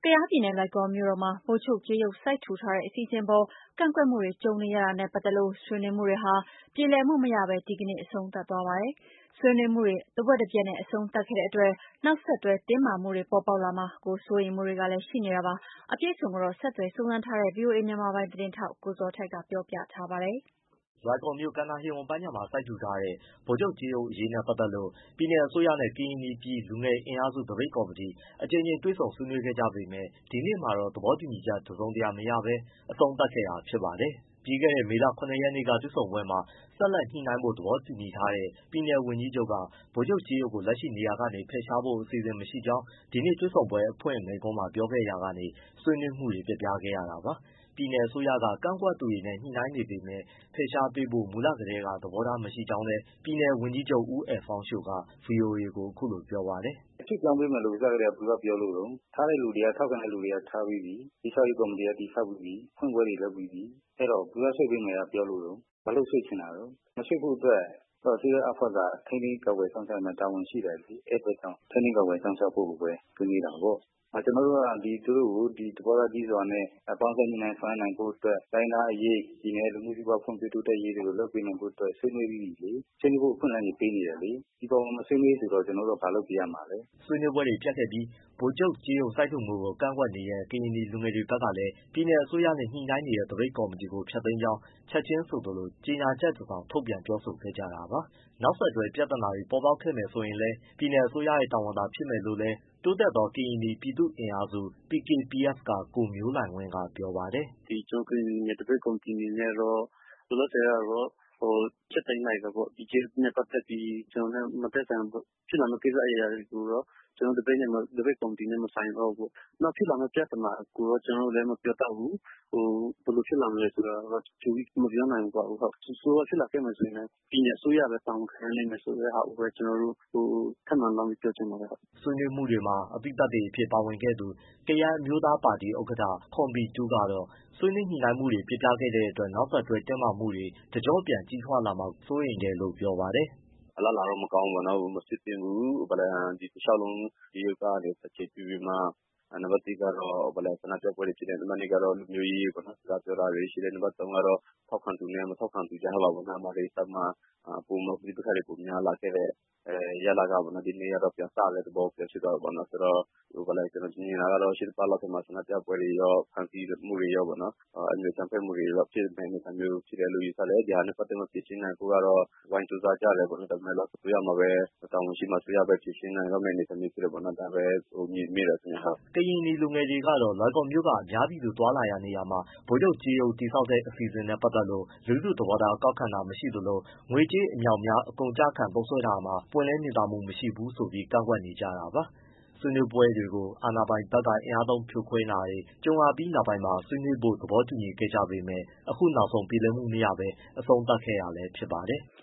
ကယားပြည်နယ်၊ လွိုင်ကော်မြို့တော်မှာ ဗိုလ်ချုပ်ကြေးရုပ်စိုက်ထူထားတဲ့အစီအစဉ်အပေါ် ကန့်ကွက်မှုတွေကြုံနေရတာနဲ့ပတ်သက်လို့ ဆွေးနွေးမှုတွေဟာ ပြေလည်မှုမရဘဲ ဒီကနေ့ အဆုံးသတ်သွားပါတယ်။ ဆွေးနွေးမှုတွေ တဝက်တပျက်နဲ့အဆုံးသတ်ခဲ့တဲ့အတွက် နောက်ဆက်တွဲတင်းမာမှုတွေပေါ်ပေါက်လာမှာကို စိုးရိမ်မှုတွေကလည်း ရှိနေတာပါ။ အပြည့်အစုံကိုတော့ ဆက်သွယ်စုံစမ်းထားတဲ့ ဗွီအိုအေမြန်မာပိုင်းသတင်းထောက် ကိုဇော်ထက်ကပြောပြထားပါတယ်။လွိုင်ကော်မြို့ ကမ်းနားဟေဝန်ပန်းခြံမှာ စိုက်ထူထားတဲ့ ဗိုလ်ချုပ်ကြေးရုပ်အရေးနဲ့ပတ်သက်လို့ ပြည်နယ်အစိုးရနဲ့ ကရင်နီပြည်လူငယ်အင်အားစု သပိတ်ကော်မတီ အကြိမ်ကြိမ်တွေ့ဆုံဆွေးနွေးခဲ့ကြပေမဲ့ ဒီနေ့မှာတော့ သဘောတူညီချက် တစုံတရာမရဘဲ အဆုံးသတ်ခဲ့တာဖြစ်ပါတယ်။ ပြီးခဲ့တဲ့ မေလ ၇ ရက်နေ့က တွေ့ဆုံပွဲမှာ ဆက်လက်ညှိနှိုင်းဖို့ သဘောတူညီထားတဲ့ ပြည်နယ်ဝန်ကြီးချုပ်က ဗိုလ်ချုပ်ကြေးရုပ်ကို လက်ရှိနေရာကနေ ဖယ်ရှားဖို့ အစီအစဉ်မရှိကြောင်း ဒီနေ့တွေ့ဆုံပွဲ အဖွင့်မိန့်ခွန်းမှာ ပြောခဲ့ရာကနေ ဆွေးနွေးမှုတွေ ပျက်ပြားခဲ့ရတာပါ။ ပြည်နယ်အစိုးရက ကန့်ကွက်သူတွေနဲ့ ညှိနှိုင်းနေပေမဲ့ ဖယ်ရှားပေးဖို့ မူလကတည်းက သဘောထားမရှိကြောင်းလည်း ပြည်နယ်ဝန်ကြီးချုပ် ဦးအယ်ဖောင်းရှိုက ဗွီအိုအေကို အခုလိုပြောပါတယ်။ “အဖြစ်ပြောင်းပေးမယ်လို့ အစကတည်းက ဘယ်သူကပြောလို့တုန်း။ ထားတဲ့လူတွေက ထောက်ခံတဲ့လူတွေက ထားပြီးပြီ။ တည်ဆောက်ရေးကော်မတီက တည်ဆောက်ပြီးပြီ။ ဖွင့်ပွဲတွေလုပ်ပြီးပြီ။ အဲဒီတော့ ဘယ်သူက ရွှေ့ပေးမယ်ပြောလို့တုန်း။ ဘာလို့ရွှေ့ချင်တာတုန်း။ မရွှေ့ဖို့အတွက် အစိုးရအဖွဲ့က ထိန်းသိမ်းကာကွယ်စောင့်ရှောက်ရမယ့် တာဝန်ရှိတယ်လေ။ အဲဒီအတွက်ကြောင့် ထိန်းသိမ်းကာကွယ်စောင့်ရှောက်ဖို့ကိုပဲ ဆွေးနွေးတာပေါ့။ ကျနော်တို့က သူတို့ကို သဘောထားကြီးစွာနဲ့ ပေါင်းစပ်ညှိနှိုင်းဆောင်ရွက်နိုင်ဖို့အတွက် တိုင်းရင်းသားအရေး၊ ပြည်နယ်လူမှုစီးပွားဖွံ့ဖြိုးတိုးတက်ရေးတွေကို လုပ်ပေးနိုင်ဖို့အတွက် ဆွေးနွေးပြီးပြီလေ။ ဆွေးနွေးဖို့ အခွင့်အလမ်းတွေပေးနေတယ်လေ။ ဒီအပေါ်မှာ မဆွေးနွေးဆိုတော့ ကျနော်တို့က ဘာလုပ်ပေးရမှာလဲ။ ” ဆွေးနွေးပွဲတွေပျက်ခဲ့ပြီး ဗိုလ်ချုပ်ကြေးရုပ်စိုက်ထူမှုကို ကန့်ကွက်နေတဲ့ ကရင်နီလူငယ်တွေဘက်ကလည်း ပြည်နယ်အစိုးရနဲ့ ညှိနှိုင်းနေတဲ့ သပိတ်ကော်မတီကို ဖျက်သိမ်းကြောင်း ချက်ချင်းဆိုသလို ကြေညာချက်တစောင် ထုတ်ပြန်ပြောဆိုခဲ့ကြတာပါ။ နောက်ဆက်တွဲ ပြဿနာတွေ ပေါ်ပေါက်ခဲ့မယ်ဆိုရင်လည်း ပြည်နယ်အစိုးရရဲ့ တာဝန်သာဖြစ်မယ်လို့လည်း တိုးတက်သော ကရင်နီပြည်သူ့အင်အားစု PKPF က ကိုမျိုးလှိုင်ဝင်းက ပြောပါတယ်။ “ကျနော်တို့ ကရင်နီလူငယ်သပိတ်ကော်မတီအနေနဲ့ကတော့ လောလောဆယ်ကတော့ ဖျက်သိမ်းလိုက်တယ်ပေါ့။ ဒီကြေးရုပ်နဲ့ပတ်သက်ပြီး ကျနော်တို့နဲ့မသက်ဆိုင်ဘူးပေါ့။ ဖြစ်လာမယ့်ကိစ္စအရာတွေကိုတော့ ကျနော်တို့ သပိတ်ကော်မတီနဲ့ မဆိုင်တော့ဘူးပေါ့။ နောက်ဖြစ်လာမယ့်ပြဿနာကိုတော့ ကျနော်တို့လည်း မပြောတတ်ဘူး။ ဘယ်လိုဖြစ်လာမလဲဆိုတာတော့ ကြိုပြီးမပြောနိုင်ဘူးပေါ့။ ဆိုးဆိုးရွားရွားဖြစ်လာခဲ့မယ်ဆိုရင်လည်း ပြည်နယ်အစိုးရပဲ တာဝန်ခံရလိမ့်မယ်ဆိုတဲ့ဟာကိုပဲ ကျနော်တို့ ထပ်မံလောင်းပြီးပြောချင်ပါတယ်။ ” ဆွေးနွေးမှုတွေမှာ အပြီးသတ်တွေအဖြစ်ပါဝင်ခဲ့သူ ကယန်းအမျိုးသားပါတီ ဥက္ကဋ္ဌ ခွန်ဘီတူးကတော့ ဆွေးနွေးညှိနှိုင်းမှုတွေ ပျက်ပြားခဲ့တဲ့အတွက် နောက်ဆက်တွဲတင်းမာမှုတွေ တကျော့ပြန်ကြီးထွားလာမှာ စိုးရိမ်တယ်လို့ ပြောပါတယ်။ “အလားအလာတော့ မကောင်းဘူးပေါ့နော်။ မဖြစ်သင့်ဘူး။ ဒီတလျှောက်လုံး ကြေးရုပ်ကနေ အခြေပြုပြီးမှ နံပါတ် ၁ ကတော့ ဆန္ဒပြပွဲတွေဖြစ်တယ်။ နံပါတ် ၂ ကတော့ လူမျိုးရေးစကားပြောတာတွေရှိတယ်။ နံပါတ် ၃ ကတော့ ထောက်ခံသူနဲ့ မထောက်ခံသူကြားမှာ ပိုမိုပဋိပက္ခတွေများလာခဲ့တဲ့ ရလဒ်က ဒီနေ့ကတော့ ပြန်စတဲ့သဘောဖြစ်သွားတယ်ပေါ့နော်။ ဆိုတော့ ကျနော်မြင်တာကတော့ ရှေ့တပတ်လောက်ထဲမှာ ဆန္ဒပြပွဲတွေရော၊ ဖမ်းဆီးမှုတွေရောပေါ့နော်။ အကြမ်းဖက်မှုတွေရော ဖြစ်မယ့်အနေအထားမျိုးရှိတယ်လို့ ယူဆတယ်။ ဒီဟာနဲ့ပတ်သက်လို့ ဖြေရှင်းနိုင်ဖို့ကတော့ ဝိုင်းကြိုးစားကြတယ်ပေါ့နော်။ ဒါပေမဲ့ အစိုးရမှာပဲ တာဝန်ရှိမှ အစိုးရပဲ ဖြေရှင်းနိုင်တော့မယ့် အနေအထားမျိုးဖြစ်တယ်ပေါ့နော်။ ဒါပဲ မြင်မိတယ်ခင်ဗျ။ ” ကရင်နီလူငယ်တွေကတော့ လွိုင်ကော်မြို့က အများပြည်သူသွားလာရာနေရာမှာ ဗိုလ်ချုပ်ကြေးရုပ်တည်ဆောက်တဲ့အစီအစဉ်နဲ့ပတ်သက်လို့ လူထုသဘောထားကောက်ခံတာမရှိသလို ငွေကြေးအမြောက်အများ အကုန်အကျခံသုံးစွဲတာမှာ ပွင့်လင်းမြင်သာမှုမရှိဘူးဆိုပြီး ကန့်ကွက်နေကြတာပါ။ ဆွေးနွေးပွဲတွေကို အာဏာပိုင်ဘက်က အင်အားသုံးဖြိုခွင်းတာတွေ ကြုံလာပြီးနောက်ပိုင်းမှာ ဆွေးနွေးဖို့ သဘောတူခဲ့ကြပေမဲ့ အခုနောက်ဆုံး ပြေလည်မှုမရဘဲ အဆုံးသတ်ခဲ့တာလည်း ဖြစ်ပါတယ်။